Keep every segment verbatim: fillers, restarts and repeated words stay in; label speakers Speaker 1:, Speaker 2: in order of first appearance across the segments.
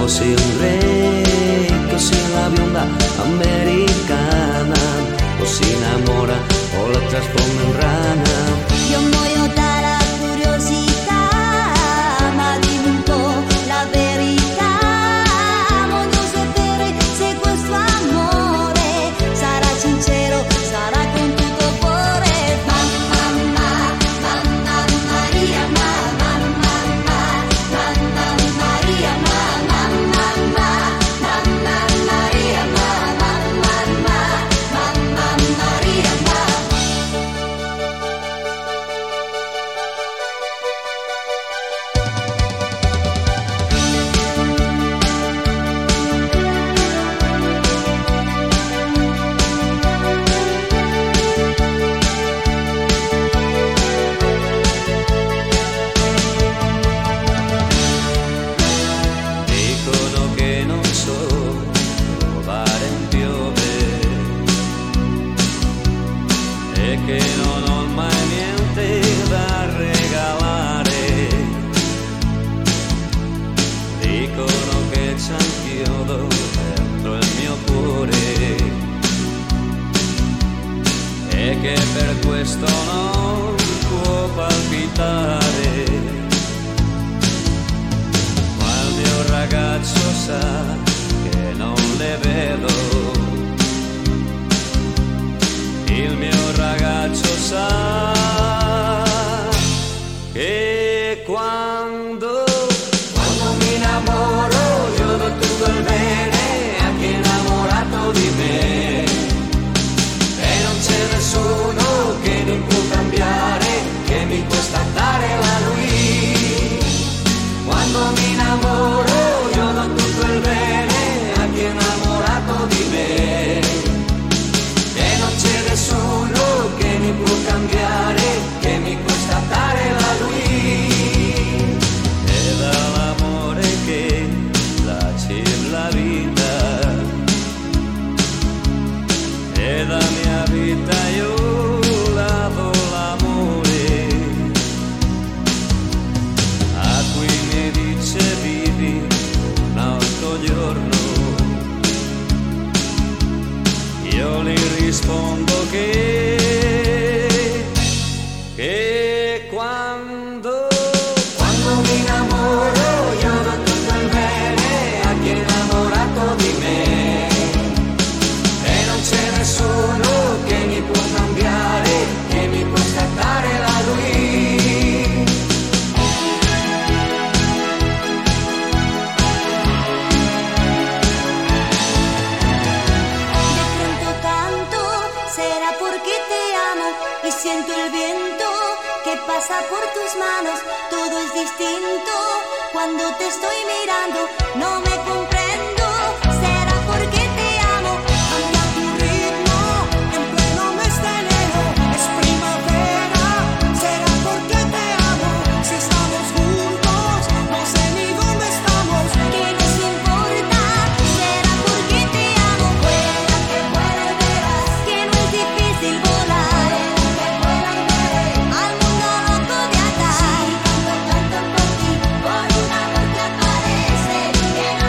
Speaker 1: così un re, così la bionda americana, o si innamora o la trasforma in rana.
Speaker 2: Io muoio dalla curiosità, ma dimmi un po' la verità. Voglio sapere se questo amore sarà sincero, sarà con tutto cuore. Mamma, mamma, mamma Maria, mamma, mamma, mamma Maria, mamma, mamma, mamma Maria, mamma, mamma, mamma Maria, mamma.
Speaker 1: Dicono che non so trovare un piove e che non ho mai niente da regalare. Dicono che c'è un chiodo dentro il mio cuore e che per questo non può palpitare. Ma il mio ragazzo sa che non le vedo. Il mio ragazzo sa che quando quando mi innamoro io do tutto il bene a chi è innamorato di me, e non c'è nessuno che mi può cambiare, che mi può staccare la lui. Quando mi innamoro io do tutto il bene a chi è innamorato di me, e non c'è nessuno che mi può cambiare, che mi può staccare la lui. È dall'amore che nasce la vita, e da mia vita io la do l'amore a cui mi dice vivi un altro giorno. Io gli rispondo che che quando quando mi innamoro io do tutto il bene a chi è innamorato di me, e non c'è nessuno che mi può cambiare, che mi può scattare la lui.
Speaker 2: De pronto canto, será porque te amo y siento el viento que pasa por tus manos. Todo es distinto cuando te estoy mirando. No me comprendo, será porque te amo. Anda tu ritmo, en pleno mes de enero es primavera. Será porque te amo. Si estamos juntos, no sé ni dónde estamos. ¿Qué nos importa? Será porque te amo. Vuela, que vuela y verás que no es difícil volar. Que vuela y veré al mundo loco de acá. Si canto, canto por ti, por un amor que aparece, que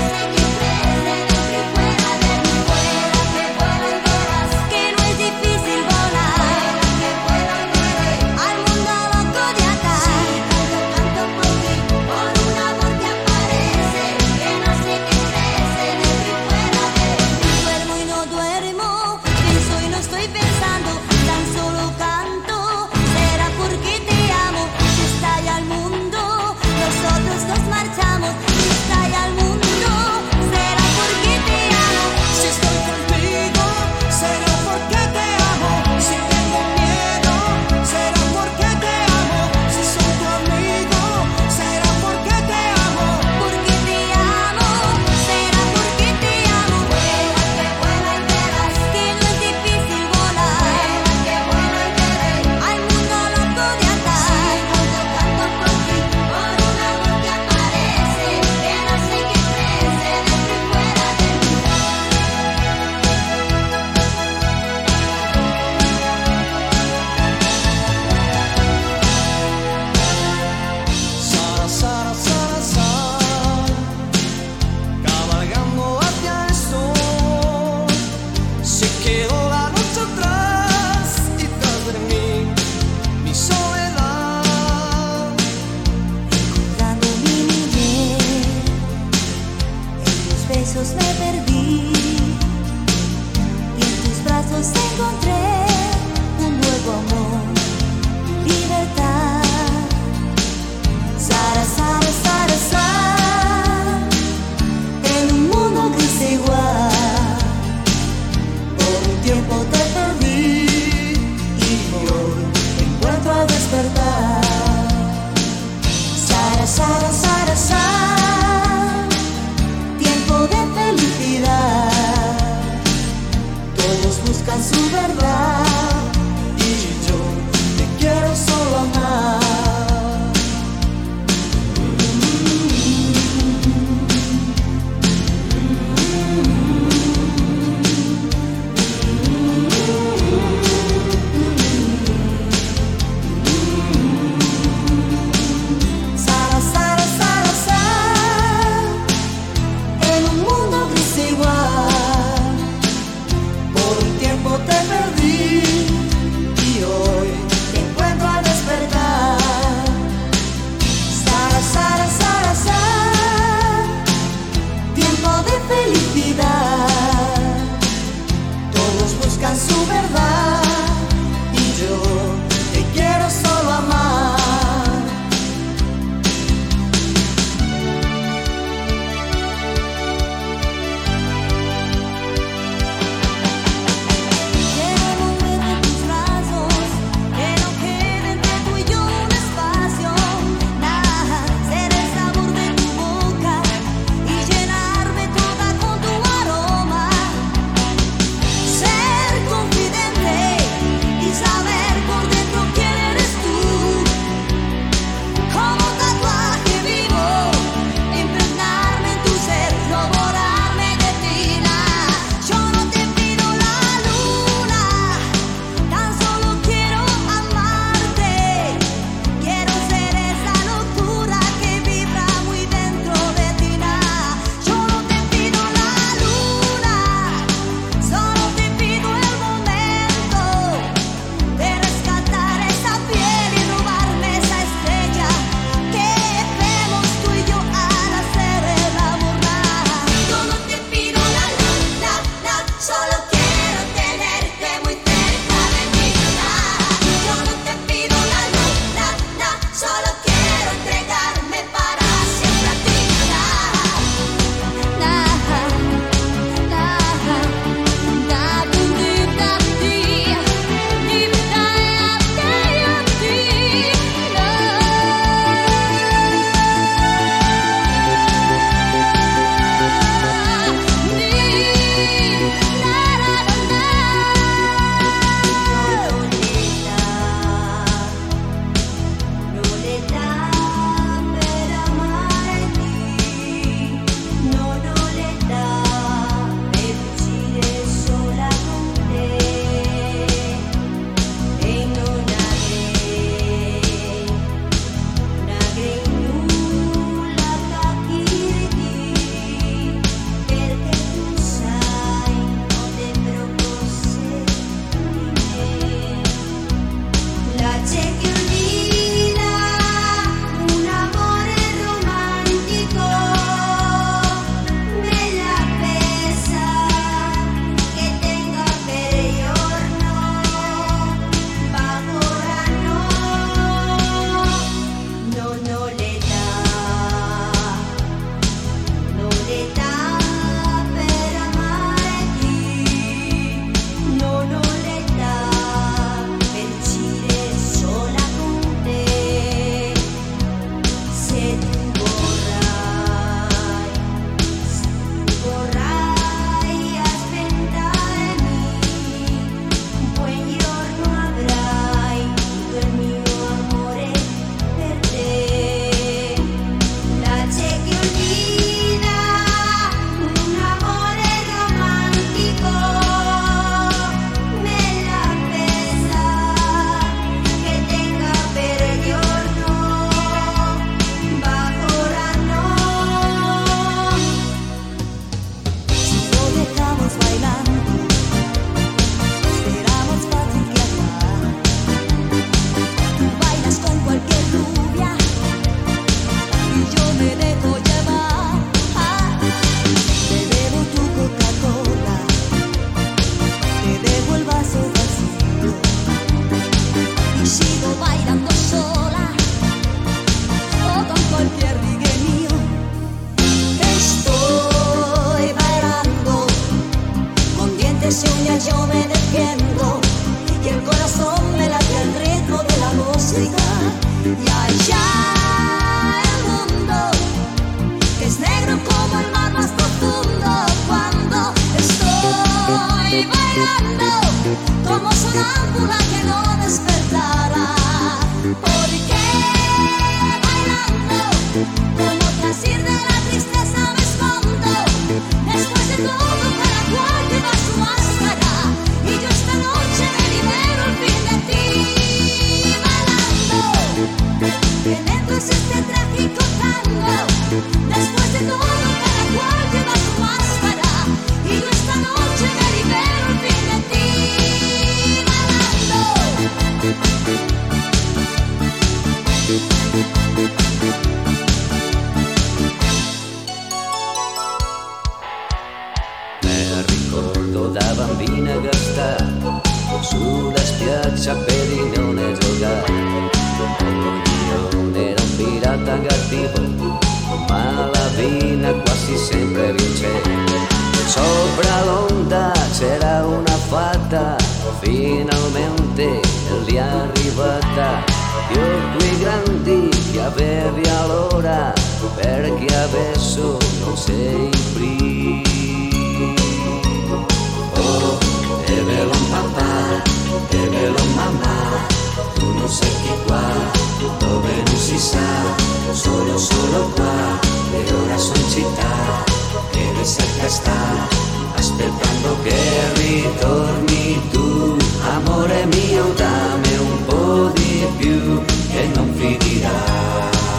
Speaker 2: besos me perdí y en tus brazos encontré un nuevo amor, libertad. Sara, Sara, Sara, Sara, en un mundo gris e igual, por un tiempo te perdí y hoy encuentro a despertar. Sara, Sara, Sara, Sara, tiempo de felicidad, todos buscan su verdad y yo voy bailando como sonámbula que no despertará. Porque bailando como trasir de la tristeza me escondo. Después de todo cada cual lleva su máscara y yo esta noche me libero al fin de ti. Bailando que dentro es este trágico tango. Después de todo cada cual lleva su máscara y yo esta noche me libero al fin de ti.
Speaker 1: Me ricordo da bambina che sta sulla spiaggia a Pedinone giocare. Ognuno era un pirata cattivo, ma la vina quasi sempre vinceva. Sopra l'onda c'era una fatta, finalmente lì arrivata. Gli occhi grandi che avevi allora, perché adesso non sei qui. Oh, è vero papà, è vero mamma, tu non sei chi qua, dove non si sa, solo solo qua, e ora sono in città, che ne cerca sta, aspettando che ritorni tu, amore mio dammi un po' di più, che non finirà.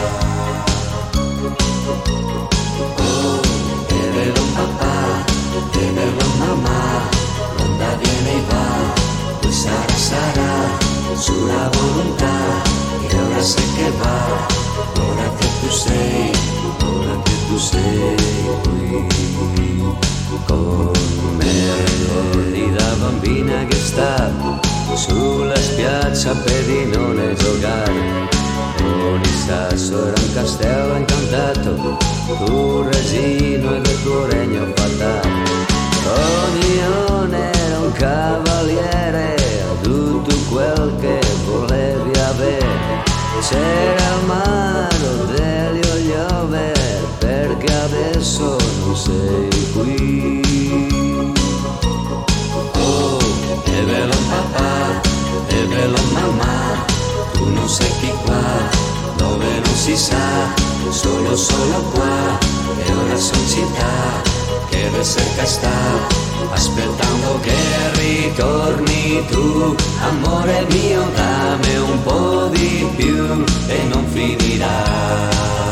Speaker 1: Oh, è vero papà, è vero mamma, l'onda viene e va, poi sarà sarà, sulla volontà, che ora sai che va, ora che tu sei, ora che tu sei qui con me. Ricordi da bambina che stavo sulla spiaggia a Pedinone giocare, con il sasso era un castello incantato, tu regino e del tuo regno fatale. Ognuno era un cavaliere, tutto quel che volevi avere. C'era il mare degli Ogliove, perché adesso non sei qui. Oh, è vero papà, è vero mamma, tu non sei chi qua, dove non si sa, solo solo qua, e ora son città, che cerca sta, aspettando che ritorni tu, amore mio dammi un po' di più e non finirà.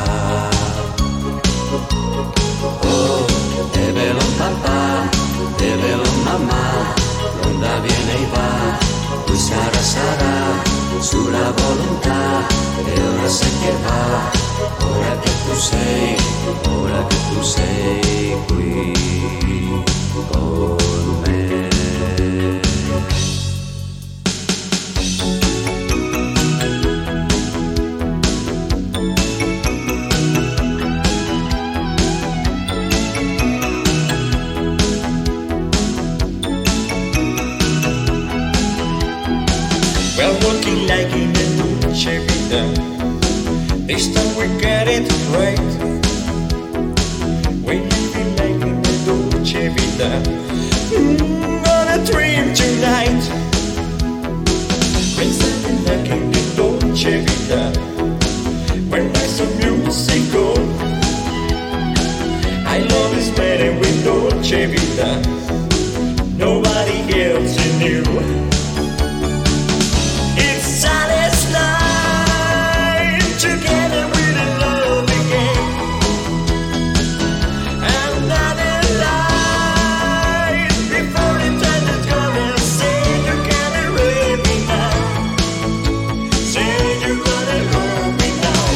Speaker 1: Oh, è vero papà, è vero mamma, l'onda viene e va, poi sarà sarà, sulla volontà, e ora sai che va, ora che tu sei, ora che tu sei qui con me.
Speaker 3: We're walking like in a Dolce Vita. This time we get it right. We're living like in a Dolce Vita. Mm, on a dream tonight. We're standing like in a Dolce Vita. When there's some music on, I love is better with Dolce Vita. Nobody else in you. Together with a love again, another life before the time is gonna say you're gonna rape me now, say you're gonna hold me now.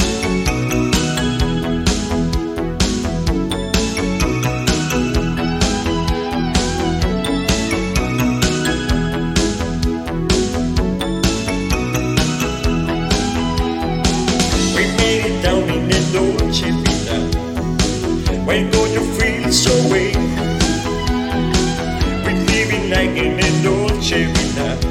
Speaker 3: Down in the Dolce Vita, when don't you feel so weak? We're living like in the Dolce Vita.